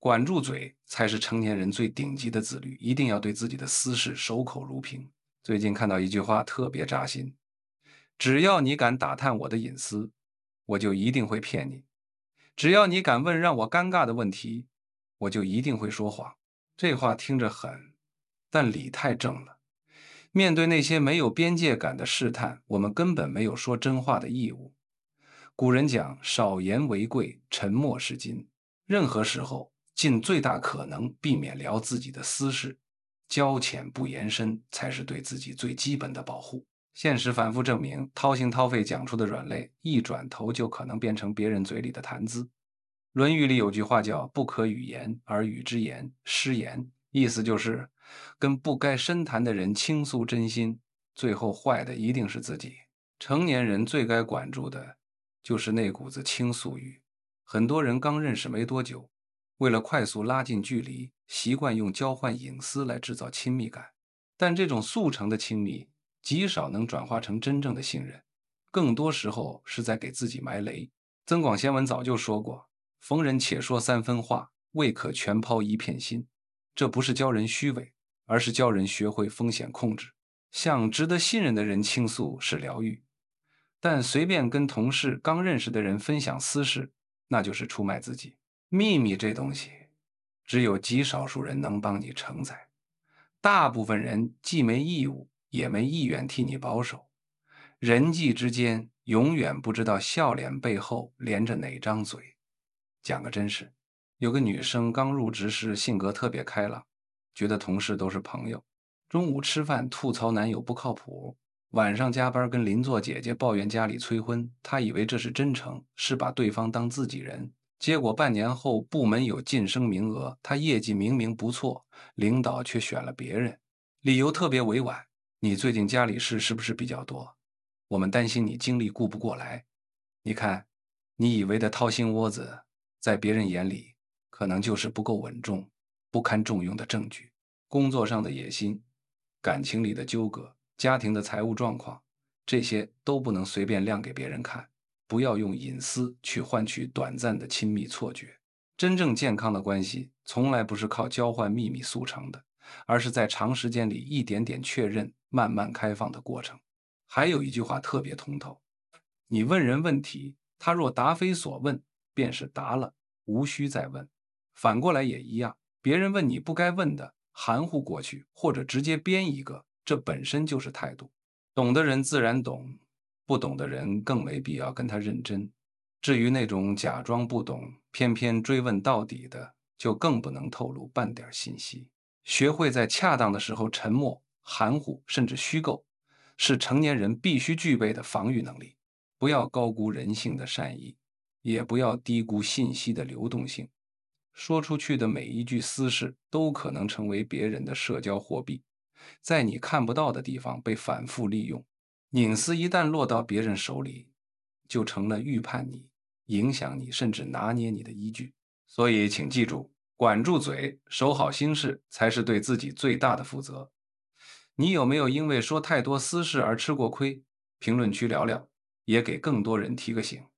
管住嘴才是成年人最顶级的自律，一定要对自己的私事守口如瓶。最近看到一句话特别扎心：只要你敢打探我的隐私，我就一定会骗你；只要你敢问让我尴尬的问题，我就一定会说谎。这话听着狠，但理太正了。面对那些没有边界感的试探，我们根本没有说真话的义务。古人讲少言为贵，沉默是金。任何时候尽最大可能避免聊自己的私事，交浅不言深才是对自己最基本的保护。现实反复证明，掏心掏肺讲出的软肋，一转头就可能变成别人嘴里的谈资。论语里有句话叫“不可语言而语之言，失言”，意思就是跟不该深谈的人倾诉真心，最后坏的一定是自己。成年人最该管住的就是那股子倾诉欲。很多人刚认识没多久，为了快速拉近距离，习惯用交换隐私来制造亲密感，但这种速成的亲密极少能转化成真正的信任，更多时候是在给自己埋雷。增广贤文早就说过，逢人且说三分话，未可全抛一片心。这不是教人虚伪，而是教人学会风险控制。向值得信任的人倾诉是疗愈，但随便跟同事刚认识的人分享私事，那就是出卖自己。秘密这东西，只有极少数人能帮你承载，大部分人既没义务，也没意愿替你保守。人际之间永远不知道笑脸背后连着哪张嘴。讲个真事，有个女生刚入职时性格特别开朗，觉得同事都是朋友。中午吃饭吐槽男友不靠谱，晚上加班跟邻座姐姐抱怨家里催婚，她以为这是真诚，是把对方当自己人。结果半年后部门有晋升名额，她业绩明明不错，领导却选了别人，理由特别委婉：你最近家里事是不是比较多？我们担心你精力顾不过来。你看，你以为的掏心窝子，在别人眼里可能就是不够稳重、不堪重用的证据。工作上的野心、感情里的纠葛、家庭的财务状况，这些都不能随便亮给别人看。不要用隐私去换取短暂的亲密错觉。真正健康的关系，从来不是靠交换秘密速成的，而是在长时间里一点点确认、慢慢开放的过程。还有一句话特别通透：你问人问题，他若答非所问，便是答了，无需再问。反过来也一样，别人问你不该问的，含糊过去，或者直接编一个，这本身就是态度。懂的人自然懂，不懂的人更没必要跟他认真。至于那种假装不懂，偏偏追问到底的，就更不能透露半点信息。学会在恰当的时候沉默、含糊，甚至虚构，是成年人必须具备的防御能力。不要高估人性的善意，也不要低估信息的流动性。说出去的每一句私事都可能成为别人的社交货币，在你看不到的地方被反复利用。隐私一旦落到别人手里，就成了预判你、影响你，甚至拿捏你的依据。所以，请记住，管住嘴，守好心事，才是对自己最大的负责。你有没有因为说太多私事而吃过亏？评论区聊聊，也给更多人提个醒。